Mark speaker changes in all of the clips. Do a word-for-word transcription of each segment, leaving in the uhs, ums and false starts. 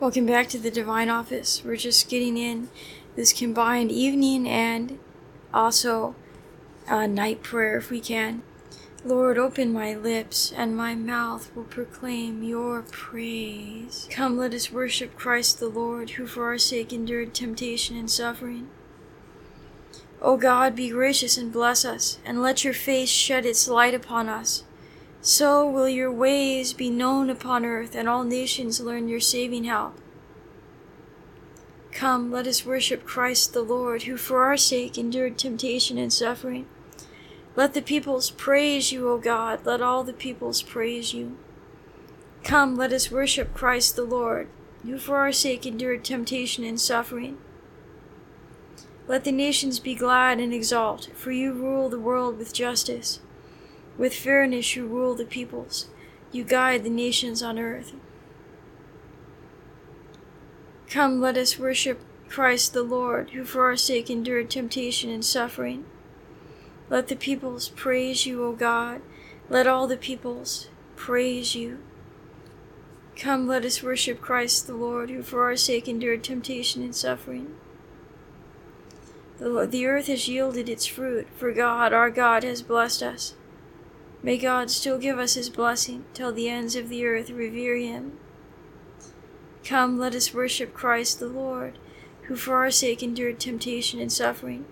Speaker 1: Welcome back to the Divine Office. We're just getting in this combined evening and also uh, night prayer if we can. Lord, open my lips, and my mouth will proclaim your praise. Come, let us worship Christ the Lord, who for our sake endured temptation and suffering. O God, be gracious and bless us, and let your face shed its light upon us. So will your ways be known upon earth, and all nations learn your saving help. Come, let us worship Christ the Lord, who for our sake endured temptation and suffering. Let the peoples praise you, O God. Let all the peoples praise you. Come, let us worship Christ the Lord, who for our sake endured temptation and suffering. Let the nations be glad and exult, for you rule the world with justice. With fairness you rule the peoples. You guide the nations on earth. Come, let us worship Christ the Lord, who for our sake endured temptation and suffering. Let the peoples praise you, O God. Let all the peoples praise you. Come, let us worship Christ the Lord, who for our sake endured temptation and suffering. The, the earth has yielded its fruit, for God, our God, has blessed us. May God still give us his blessing, till the ends of the earth revere him. Come, let us worship Christ the Lord, who for our sake endured temptation and suffering.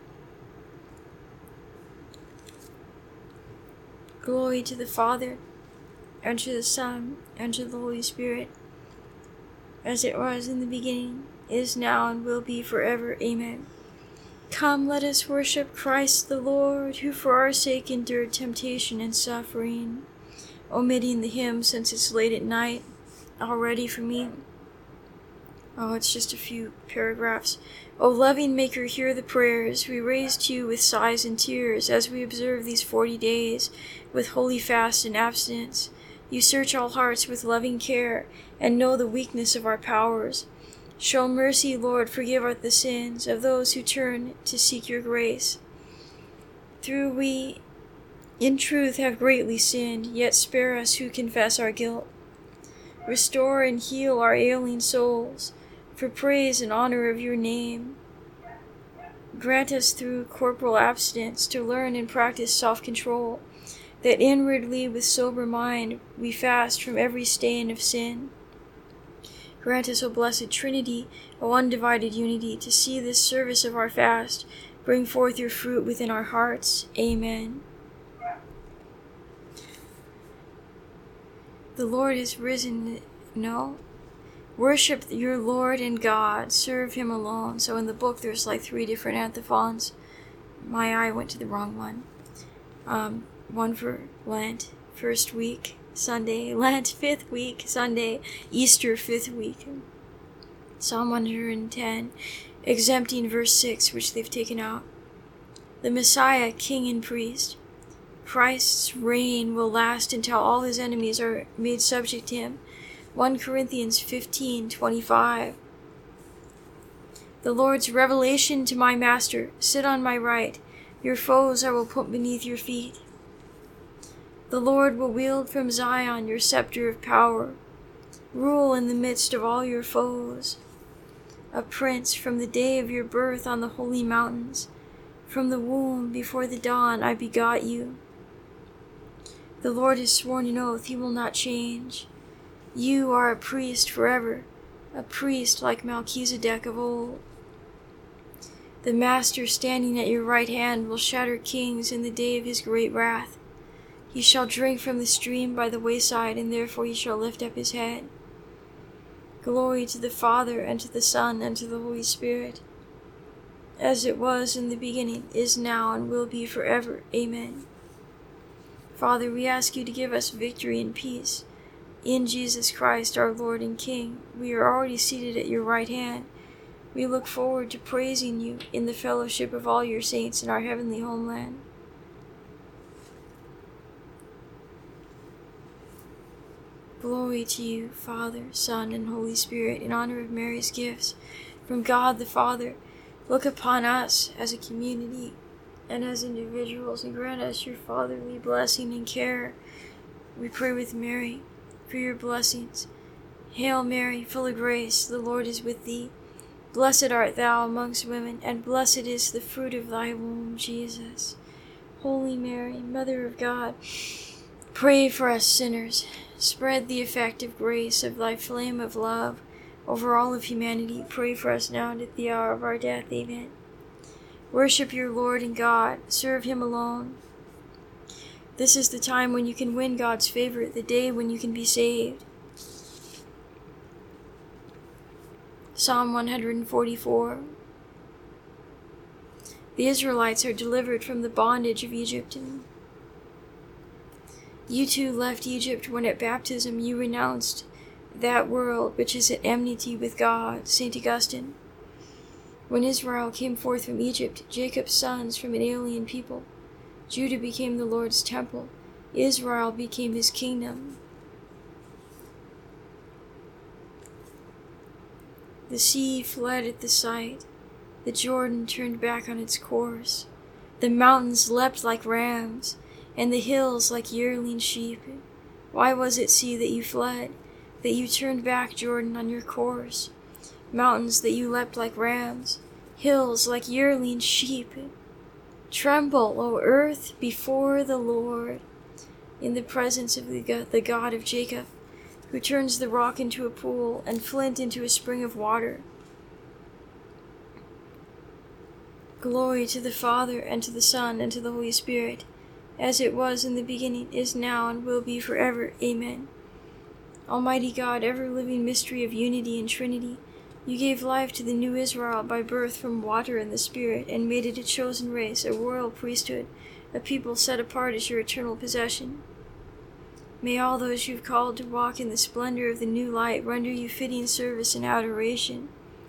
Speaker 1: Glory to the Father, and to the Son, and to the Holy Spirit, as it was in the beginning, is now, and will be forever. Amen. Come, let us worship Christ the Lord, who for our sake endured temptation and suffering. Omitting the hymn since it's late at night already for me. Oh, it's just a few paragraphs. O loving Maker, hear the prayers we raise to you with sighs and tears as we observe these forty days with holy fast and abstinence. You search all hearts with loving care and know the weakness of our powers. Show mercy, Lord, forgive us the sins of those who turn to seek your grace. Through we, in truth, have greatly sinned, yet spare us who confess our guilt. Restore and heal our ailing souls, for praise and honor of your name. Grant us through corporal abstinence to learn and practice self-control, that inwardly with sober mind we fast from every stain of sin. Grant us, O blessed Trinity, O undivided unity, to see this service of our fast bring forth your fruit within our hearts. Amen. The Lord is risen. No. Worship your Lord and God. Serve him alone. So in the book there's like three different antiphons. My eye went to the wrong one. Um, one for Lent, first week. Sunday, Lent, fifth week, Sunday, Easter, fifth week. Psalm one hundred ten, exempting verse six, which they've taken out. The Messiah, King and Priest. Christ's reign will last until all his enemies are made subject to him. First Corinthians fifteen twenty-five. The Lord's revelation to my Master, sit on my right, your foes I will put beneath your feet. The Lord will wield from Zion your scepter of power, rule in the midst of all your foes. A prince from the day of your birth on the holy mountains, from the womb before the dawn I begot you. The Lord has sworn an oath he will not change. You are a priest forever, a priest like Melchizedek of old. The Master standing at your right hand will shatter kings in the day of his great wrath. He shall drink from the stream by the wayside, and therefore he shall lift up his head. Glory to the Father, and to the Son, and to the Holy Spirit, as it was in the beginning, is now, and will be forever. Amen. Father, we ask you to give us victory and peace. In Jesus Christ, our Lord and King, we are already seated at your right hand. We look forward to praising you in the fellowship of all your saints in our heavenly homeland. Glory to you, Father, Son, and Holy Spirit, in honor of Mary's gifts from God the Father. Look upon us as a community and as individuals, and grant us your fatherly blessing and care. We pray with Mary for your blessings Hail Mary, full of grace, the Lord is with thee. Blessed art thou amongst women, and blessed is the fruit of thy womb, Jesus. Holy Mary, Mother of God, pray for us sinners. Spread the effective grace of thy flame of love over all of humanity. Pray for us now and at the hour of our death. Amen. Worship your Lord and God. Serve him alone. This is the time when you can win God's favor, the day when you can be saved. Psalm one forty-four. The Israelites are delivered from the bondage of Egypt. You too left Egypt when at baptism you renounced that world which is at enmity with God. Saint Augustine. When Israel came forth from Egypt, Jacob's sons from an alien people, Judah became the Lord's temple. Israel became his kingdom. The sea fled at the sight. The Jordan turned back on its course. The mountains leapt like rams, and the hills like yearling sheep. Why was it, sea, that you fled, that you turned back, Jordan, on your course? Mountains, that you leapt like rams, hills like yearling sheep. Tremble, O earth, before the Lord, in the presence of the God, the God of Jacob, who turns the rock into a pool and flint into a spring of water. Glory to the Father, and to the Son, and to the Holy Spirit, as it was in the beginning, is now, and will be forever. Amen. Almighty God, ever-living mystery of unity and Trinity, you gave life to the new Israel by birth from water and the Spirit, and made it a chosen race, a royal priesthood, a people set apart as your eternal possession. May all those you've called to walk in the splendor of the new light render you fitting service and adoration.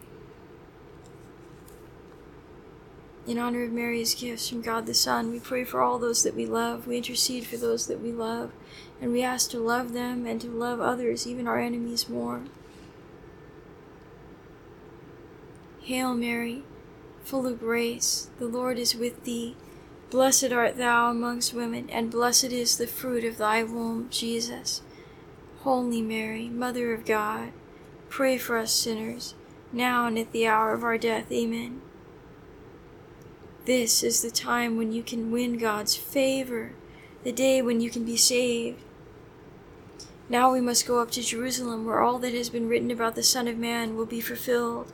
Speaker 1: In honor of Mary's gifts from God the Son, we pray for all those that we love. We intercede for those that we love, and we ask to love them and to love others, even our enemies, more. Hail Mary, full of grace, the Lord is with thee. Blessed art thou amongst women, and blessed is the fruit of thy womb, Jesus. Holy Mary, Mother of God, pray for us sinners, now and at the hour of our death. Amen. This is the time when you can win God's favor, the day when you can be saved. Now we must go up to Jerusalem, where all that has been written about the Son of Man will be fulfilled.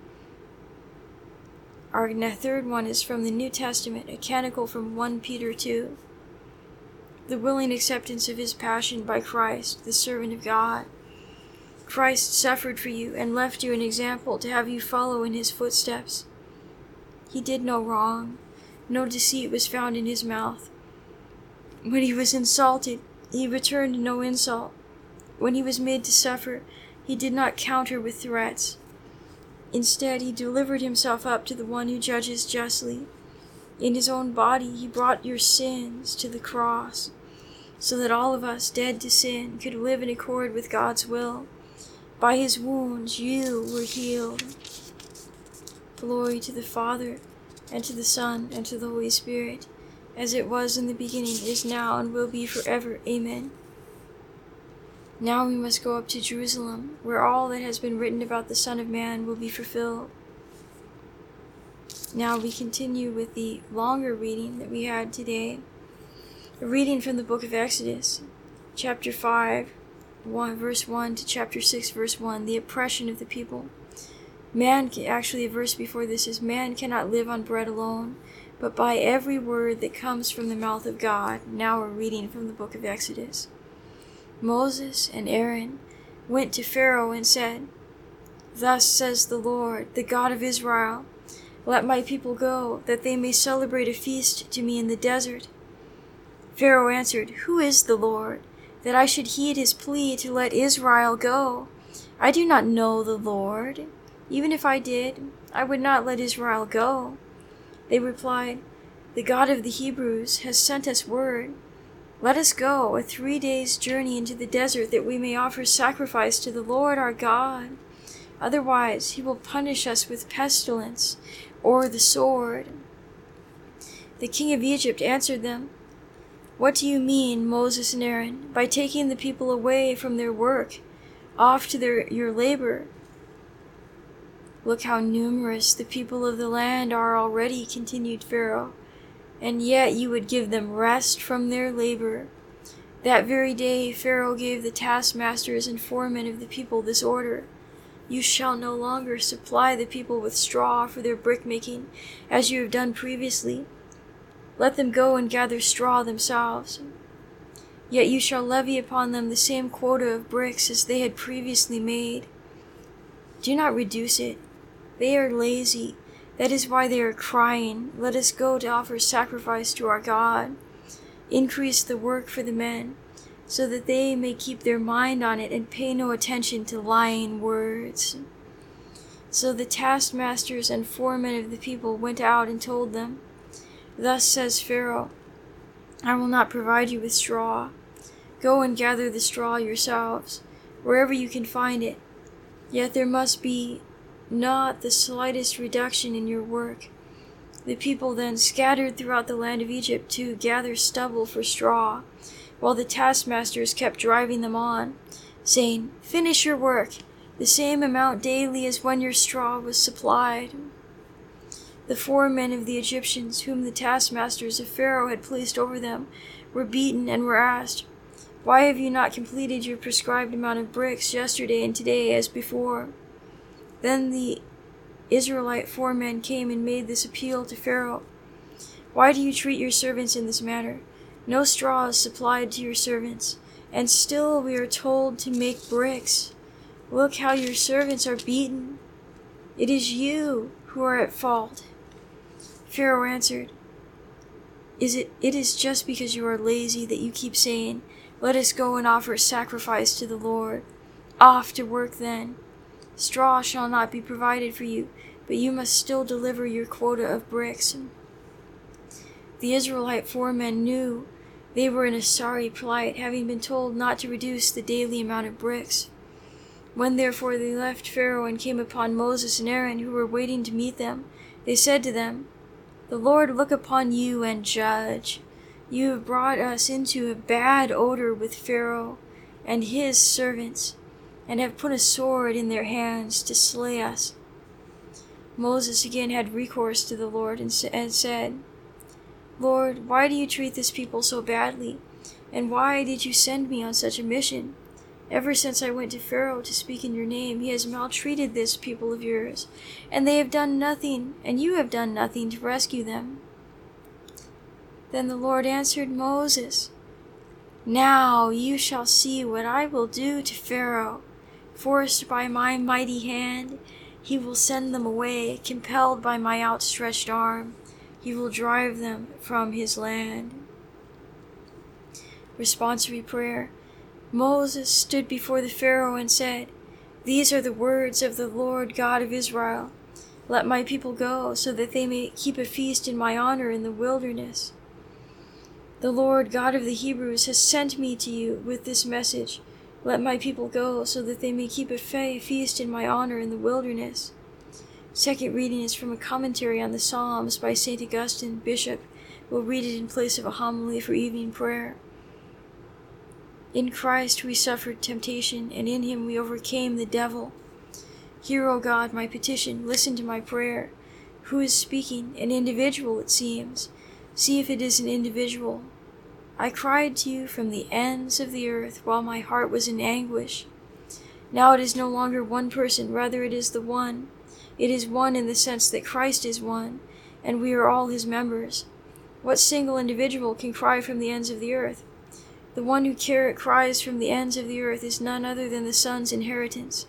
Speaker 1: Our third one is from the New Testament, a canticle from First Peter two. The willing acceptance of his passion by Christ, the servant of God. Christ suffered for you and left you an example to have you follow in his footsteps. He did no wrong. No deceit was found in his mouth. When he was insulted, he returned no insult. When he was made to suffer, he did not counter with threats. Instead, he delivered himself up to the one who judges justly. In his own body, he brought your sins to the cross, so that all of us, dead to sin, could live in accord with God's will. By his wounds, you were healed. Glory to the Father, and to the Son, and to the Holy Spirit, as it was in the beginning, is now, and will be forever. Amen. Now we must go up to Jerusalem, where all that has been written about the Son of Man will be fulfilled. Now we continue with the longer reading that we had today. A reading from the book of Exodus, chapter five, one, verse one to chapter six, verse one, the oppression of the people. Man, can, actually a verse before this is, man cannot live on bread alone, but by every word that comes from the mouth of God. Now we're reading from the book of Exodus. Moses and Aaron went to Pharaoh and said, Thus says the Lord, the God of Israel, let my people go, that they may celebrate a feast to me in the desert. Pharaoh answered, Who is the Lord, that I should heed his plea to let Israel go? I do not know the Lord. Even if I did, I would not let Israel go. They replied, The God of the Hebrews has sent us word. Let us go a three days' journey into the desert, that we may offer sacrifice to the Lord our God. Otherwise he will punish us with pestilence or the sword. The king of Egypt answered them, What do you mean, Moses and Aaron, by taking the people away from their work? off to their your labor. Look how numerous the people of the land are already, continued Pharaoh, and yet you would give them rest from their labor. That very day Pharaoh gave the taskmasters and foremen of the people this order: You shall no longer supply the people with straw for their brick-making, as you have done previously. Let them go and gather straw themselves. Yet you shall levy upon them the same quota of bricks as they had previously made. Do not reduce it. They are lazy. That is why they are crying, Let us go to offer sacrifice to our God. Increase the work for the men, so that they may keep their mind on it and pay no attention to lying words. So the taskmasters and foremen of the people went out and told them, Thus says Pharaoh, I will not provide you with straw. Go and gather the straw yourselves, wherever you can find it. Yet there must be not the slightest reduction in your work. The people then scattered throughout the land of Egypt to gather stubble for straw, while the taskmasters kept driving them on, saying, Finish your work, the same amount daily as when your straw was supplied. The foremen of the Egyptians, whom the taskmasters of Pharaoh had placed over them, were beaten and were asked, Why have you not completed your prescribed amount of bricks yesterday and today as before? Then the Israelite foremen came and made this appeal to Pharaoh, Why do you treat your servants in this manner? No straw is supplied to your servants, and still we are told to make bricks. Look how your servants are beaten. It is you who are at fault. Pharaoh answered, Is it, it is just because you are lazy that you keep saying, Let us go and offer sacrifice to the Lord. Off to work then. Straw shall not be provided for you, but you must still deliver your quota of bricks. The Israelite foremen knew they were in a sorry plight, having been told not to reduce the daily amount of bricks. When therefore they left Pharaoh and came upon Moses and Aaron, who were waiting to meet them, they said to them, The Lord look upon you and judge. You have brought us into a bad odor with Pharaoh and his servants, and have put a sword in their hands to slay us. Moses again had recourse to the Lord and, sa- and said, Lord, why do you treat this people so badly? And why did you send me on such a mission? Ever since I went to Pharaoh to speak in your name, he has maltreated this people of yours, and they have done nothing, and you have done nothing to rescue them. Then the Lord answered Moses, Now you shall see what I will do to Pharaoh. Forced by my mighty hand, he will send them away. Compelled by my outstretched arm, he will drive them from his land. Responsory prayer. Moses stood before the Pharaoh and said, These are the words of the Lord God of Israel. Let my people go, so that they may keep a feast in my honor in the wilderness. The Lord God of the Hebrews has sent me to you with this message. Let my people go, so that they may keep a fe- feast in my honor in the wilderness. Second reading is from a commentary on the Psalms by Saint Augustine, Bishop. We'll read it in place of a homily for evening prayer. In Christ we suffered temptation, and in him we overcame the devil. Hear, O God, my petition. Listen to my prayer. Who is speaking? An individual, it seems. See if it is an individual. I cried to you from the ends of the earth while my heart was in anguish. Now it is no longer one person, rather it is the one. It is one in the sense that Christ is one, and we are all his members. What single individual can cry from the ends of the earth? The one who car- cries from the ends of the earth is none other than the Son's inheritance.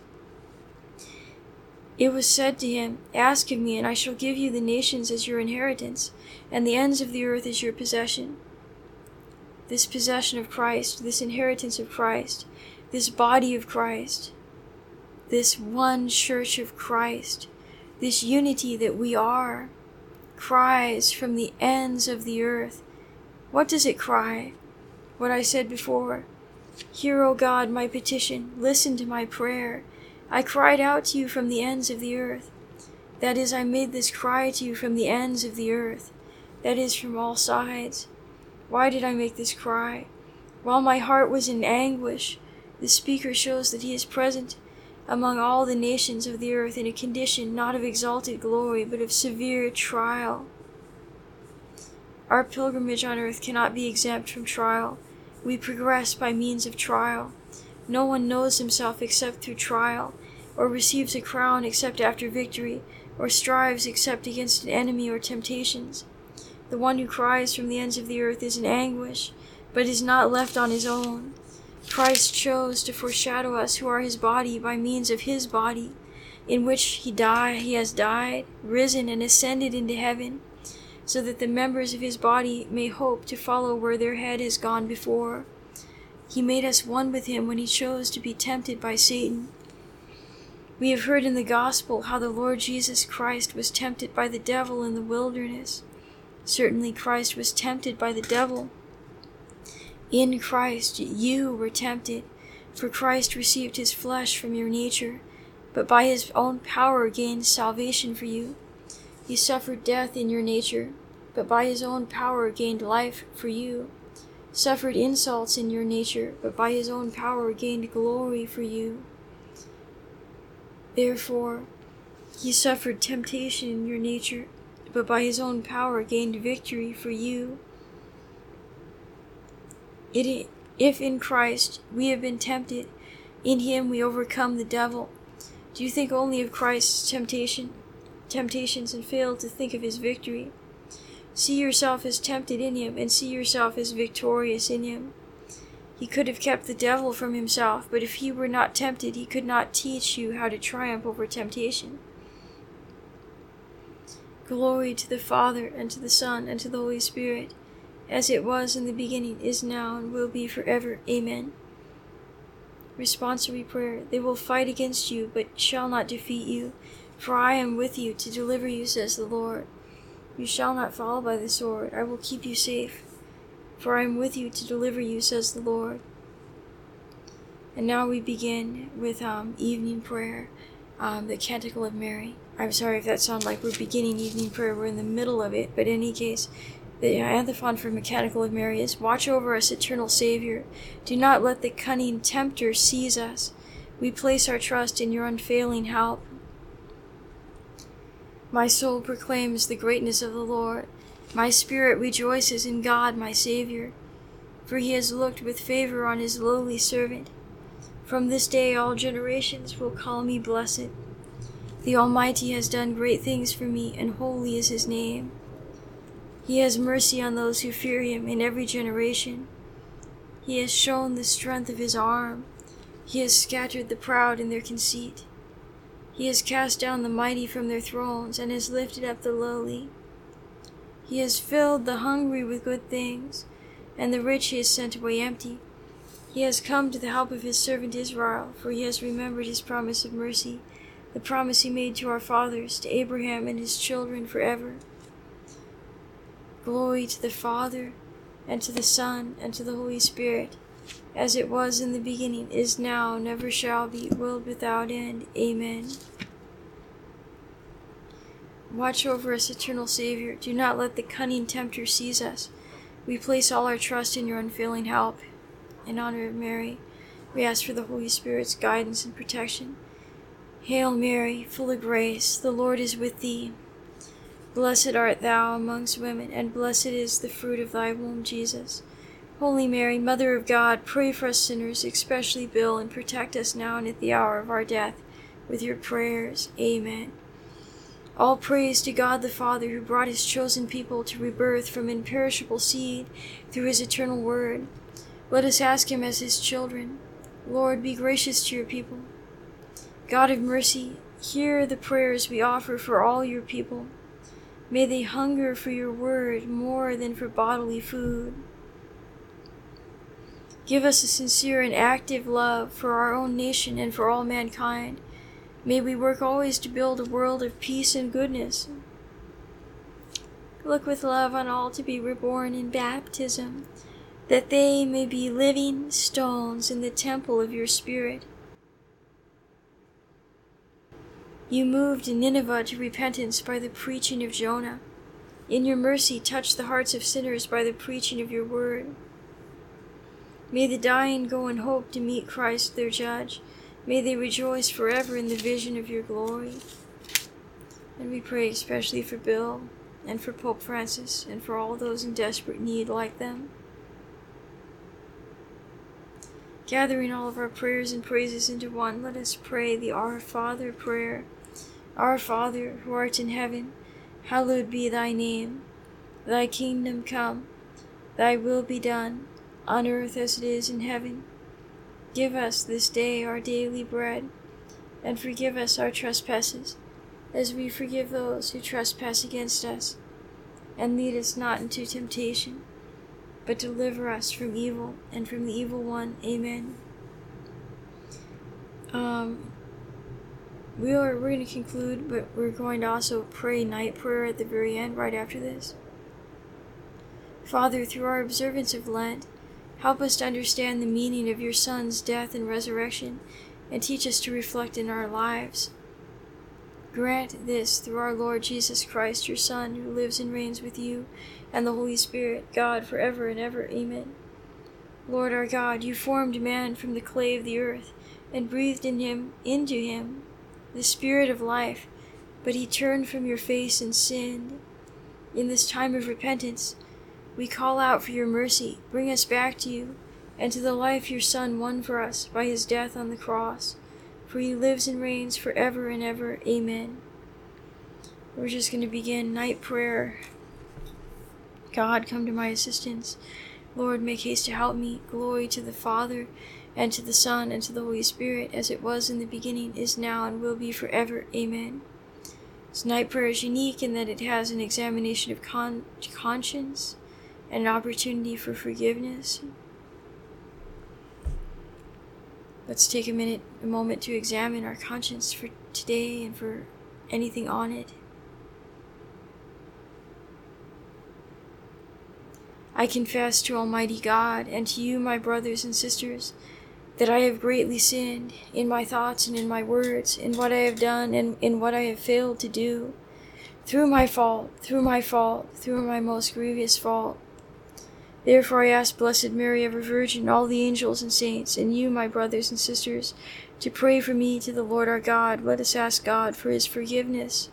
Speaker 1: It was said to him, Ask of me, and I shall give you the nations as your inheritance, and the ends of the earth as your possession. This possession of Christ, this inheritance of Christ, this body of Christ, this one church of Christ, this unity that we are, cries from the ends of the earth. What does it cry? What I said before. Hear, O God, my petition. Listen to my prayer. I cried out to you from the ends of the earth. That is, I made this cry to you from the ends of the earth. That is, from all sides. Why did I make this cry? While my heart was in anguish, The speaker shows that he is present among all the nations of the earth in a condition not of exalted glory, but of severe trial. Our pilgrimage on earth cannot be exempt from trial. We progress by means of trial. No one knows himself except through trial, or receives a crown except after victory, or strives except against an enemy or temptations. The one who cries from the ends of the earth is in anguish, but is not left on his own. Christ chose to foreshadow us who are his body by means of his body, in which he died, he has died, risen, and ascended into heaven, so that the members of his body may hope to follow where their head has gone before. He made us one with him when he chose to be tempted by Satan. We have heard in the gospel how the Lord Jesus Christ was tempted by the devil in the wilderness. Certainly Christ was tempted by the devil. In Christ you were tempted, for Christ received his flesh from your nature, but by his own power gained salvation for you. He suffered death in your nature, but by his own power gained life for you. Suffered insults in your nature, but by his own power gained glory for you. Therefore, he suffered temptation in your nature, but by his own power gained victory for you. It, if in Christ we have been tempted, in him we overcome the devil. Do you think only of Christ's temptation, temptations and fail to think of his victory? See yourself as tempted in him, and see yourself as victorious in him. He could have kept the devil from himself, but if he were not tempted, he could not teach you how to triumph over temptation. Glory to the Father, and to the Son, and to the Holy Spirit, as it was in the beginning, is now, and will be forever. Amen. Responsory prayer. They will fight against you, but shall not defeat you, for I am with you to deliver you, says the Lord. You shall not fall by the sword. I will keep you safe, for I am with you to deliver you, says the Lord. And now we begin with um, evening prayer, um, the Canticle of Mary. I'm sorry if that sounds like we're beginning evening prayer. We're in the middle of it, but in any case, the antiphon for Mechanical of Mary is, watch over us, eternal Savior. Do not let the cunning tempter seize us. We place our trust in your unfailing help. My soul proclaims the greatness of the Lord. My spirit rejoices in God, my Savior, for he has looked with favor on his lowly servant. From this day all generations will call me blessed. The Almighty has done great things for me, and holy is his name. He has mercy on those who fear him in every generation. He has shown the strength of his arm. He has scattered the proud in their conceit. He has cast down the mighty from their thrones, and has lifted up the lowly. He has filled the hungry with good things, and the rich he has sent away empty. He has come to the help of his servant Israel, for he has remembered his promise of mercy, the promise he made to our fathers, to Abraham and his children forever. Glory to the Father, and to the Son, and to the Holy Spirit, as it was in the beginning, is now, never shall be, world without end. Amen. Watch over us, eternal Savior. Do not let the cunning tempter seize us. We place all our trust in your unfailing help. In honor of Mary, we ask for the Holy Spirit's guidance and protection. Hail Mary, full of grace, the Lord is with thee. Blessed art thou amongst women, and blessed is the fruit of thy womb, Jesus. Holy Mary, Mother of God, pray for us sinners, especially Bill, and protect us now and at the hour of our death with your prayers. Amen. All praise to God the Father, who brought his chosen people to rebirth from imperishable seed through his eternal word. Let us ask him as his children. Lord, be gracious to your people. God of mercy, hear the prayers we offer for all your people. May they hunger for your word more than for bodily food. Give us a sincere and active love for our own nation and for all mankind. May we work always to build a world of peace and goodness. Look with love on all to be reborn in baptism, that they may be living stones in the temple of your Spirit. You moved Nineveh to repentance by the preaching of Jonah. In your mercy, touch the hearts of sinners by the preaching of your word. May the dying go in hope to meet Christ their judge. May they rejoice forever in the vision of your glory. And we pray especially for Bill and for Pope Francis and for all those in desperate need like them. Gathering all of our prayers and praises into one, let us pray the Our Father prayer. Our Father, who art in heaven, hallowed be thy name. Thy kingdom come, thy will be done, on earth as it is in heaven. Give us this day our daily bread, and forgive us our trespasses, as we forgive those who trespass against us. And lead us not into temptation, but deliver us from evil, and from the evil one. Amen. Um, we are, we're going to conclude, but we're going to also pray night prayer at the very end, right after this. Father, through our observance of Lent, help us to understand the meaning of your Son's death and resurrection, and teach us to reflect in our lives. Grant this through our Lord Jesus Christ, your Son, who lives and reigns with you and the Holy Spirit, God, forever and ever. Amen. Lord our God, you formed man from the clay of the earth, and breathed in him, into him, the spirit of life, but he turned from your face and sinned. In this time of repentance, we call out for your mercy. Bring us back to you, and to the life your Son won for us by his death on the cross. For he lives and reigns forever and ever. Amen. We're just going to begin night prayer. God, come to my assistance. Lord, make haste to help me. Glory to the Father, and to the Son, and to the Holy Spirit, as it was in the beginning, is now, and will be forever. Amen. This night prayer is unique in that it has an examination of con- conscience and an opportunity for forgiveness. Let's take a minute, a moment to examine our conscience for today and for anything on it. I confess to Almighty God and to you, my brothers and sisters, that I have greatly sinned in my thoughts and in my words, in what I have done and in what I have failed to do, through my fault, through my fault, through my most grievous fault. Therefore I ask Blessed Mary, ever Virgin, all the angels and saints, and you, my brothers and sisters, to pray for me to the Lord our God. Let us ask God for his forgiveness.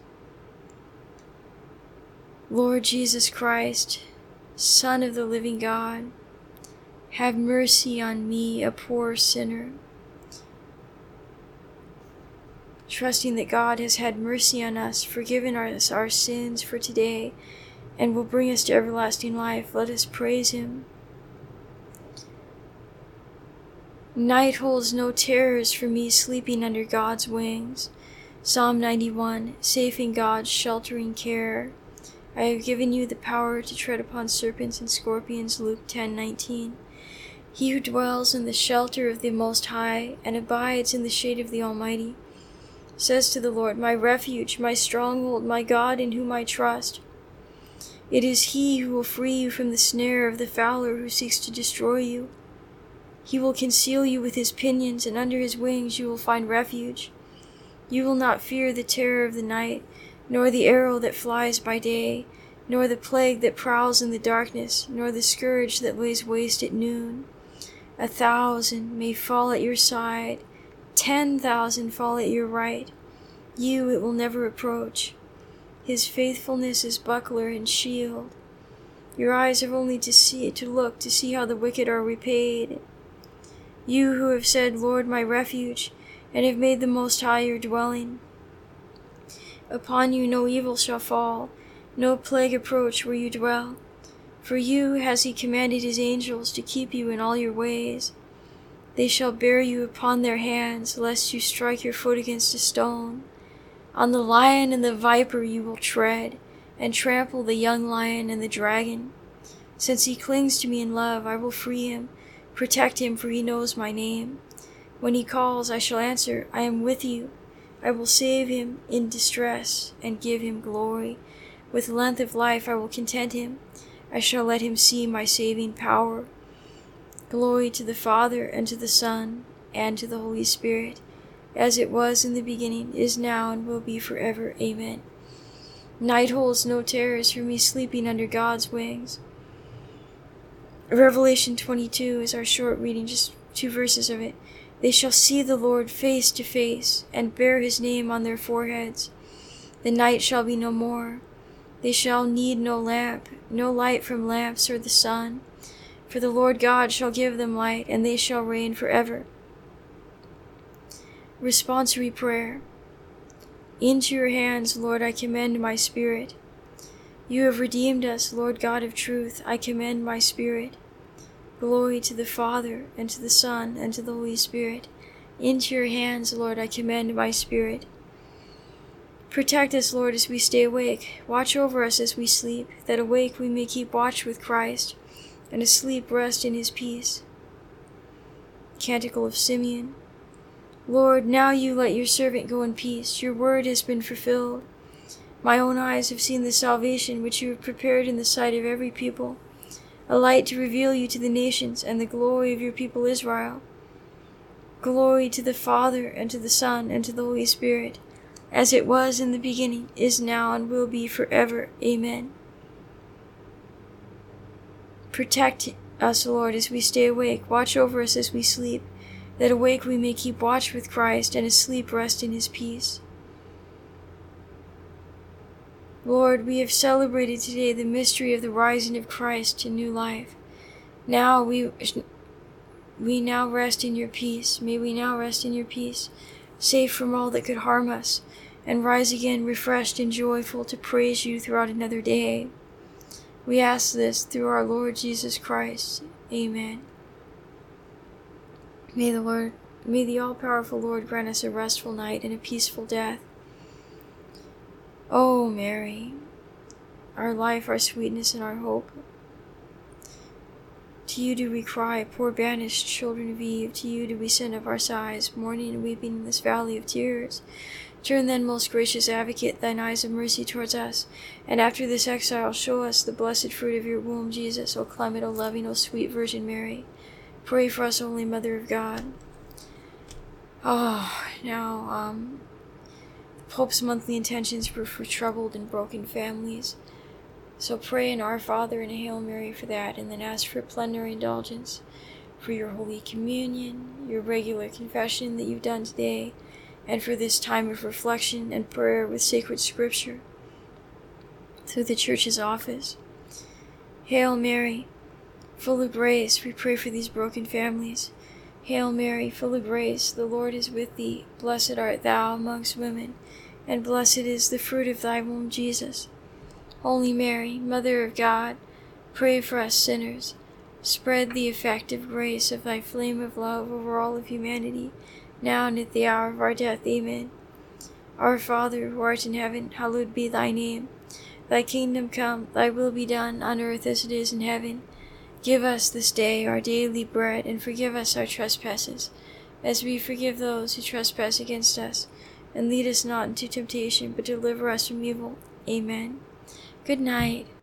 Speaker 1: Lord Jesus Christ, Son of the living God, have mercy on me, a poor sinner. Trusting that God has had mercy on us, forgiven us our sins for today, and will bring us to everlasting life, let us praise him. Night holds no terrors for me, sleeping under God's wings. Psalm ninety-one, safe in God's sheltering care. I have given you the power to tread upon serpents and scorpions, Luke ten nineteen. He who dwells in the shelter of the Most High and abides in the shade of the Almighty says to the Lord, my refuge, my stronghold, my God in whom I trust. It is he who will free you from the snare of the fowler who seeks to destroy you. He will conceal you with his pinions, and under his wings you will find refuge. You will not fear the terror of the night, nor the arrow that flies by day, nor the plague that prowls in the darkness, nor the scourge that lays waste at noon. A thousand may fall at your side, ten thousand fall at your right. You it will never approach. His faithfulness is buckler and shield. Your eyes have only to see, to look, to see how the wicked are repaid. You who have said, Lord, my refuge, and have made the Most High your dwelling. Upon you no evil shall fall, no plague approach where you dwell. For you has he commanded his angels to keep you in all your ways. They shall bear you upon their hands, lest you strike your foot against a stone. On the lion and the viper you will tread, and trample the young lion and the dragon. Since he clings to me in love, I will free him, protect him, for he knows my name. When he calls, I shall answer, I am with you. I will save him in distress, and give him glory. With length of life I will content him. I shall let him see my saving power. Glory to the Father, and to the Son, and to the Holy Spirit, as it was in the beginning, is now, and will be forever. Amen. Night holds no terrors for me, sleeping under God's wings. Revelation twenty-two is our short reading, just two verses of it. They shall see the Lord face to face, and bear his name on their foreheads. The night shall be no more. They shall need no lamp, no light from lamps or the sun. For the Lord God shall give them light, and they shall reign forever. Responsory prayer. Into your hands, Lord, I commend my spirit. You have redeemed us, Lord God of truth. I commend my spirit. Glory to the Father, and to the Son, and to the Holy Spirit. Into your hands, Lord, I commend my spirit. Protect us, Lord, as we stay awake. Watch over us as we sleep, that awake we may keep watch with Christ, and asleep rest in his peace. Canticle of Simeon. Lord, now you let your servant go in peace. Your word has been fulfilled. My own eyes have seen the salvation which you have prepared in the sight of every people, a light to reveal you to the nations, and the glory of your people Israel. Glory to the Father, and to the Son, and to the Holy Spirit, as it was in the beginning, is now, and will be forever. Amen. Protect us, Lord, as we stay awake. Watch over us as we sleep, that awake we may keep watch with Christ, and asleep rest in his peace. Lord, we have celebrated today the mystery of the rising of Christ to new life. Now we we now rest in your peace. May we now rest in your peace, safe from all that could harm us, and rise again refreshed and joyful to praise you throughout another day. We ask this through our Lord Jesus Christ. Amen. May the Lord, may the all-powerful Lord grant us a restful night and a peaceful death. O Mary, our life, our sweetness, and our hope. To you do we cry, poor banished children of Eve. To you do we send up our sighs, mourning and weeping in this valley of tears. Turn then, most gracious Advocate, thine eyes of mercy towards us, and after this exile show us the blessed fruit of your womb, Jesus. O clement, O loving, O sweet Virgin Mary, pray for us, Holy Mother of God. Oh, now, um, the Pope's monthly intentions were for troubled and broken families. So pray in Our Father and a Hail Mary for that, and then ask for plenary indulgence for your Holy Communion, your regular confession that you've done today, and for this time of reflection and prayer with sacred scripture through the Church's office. Hail Mary, full of grace, we pray for these broken families. Hail Mary, full of grace, the Lord is with thee. Blessed art thou amongst women, and blessed is the fruit of thy womb, Jesus. Holy Mary, Mother of God, pray for us sinners. Spread the effective grace of thy flame of love over all of humanity, now and at the hour of our death. Amen. Our Father, who art in heaven, hallowed be thy name. Thy kingdom come, thy will be done, on earth as it is in heaven. Give us this day our daily bread, and forgive us our trespasses, as we forgive those who trespass against us. And lead us not into temptation, but deliver us from evil. Amen. Good night.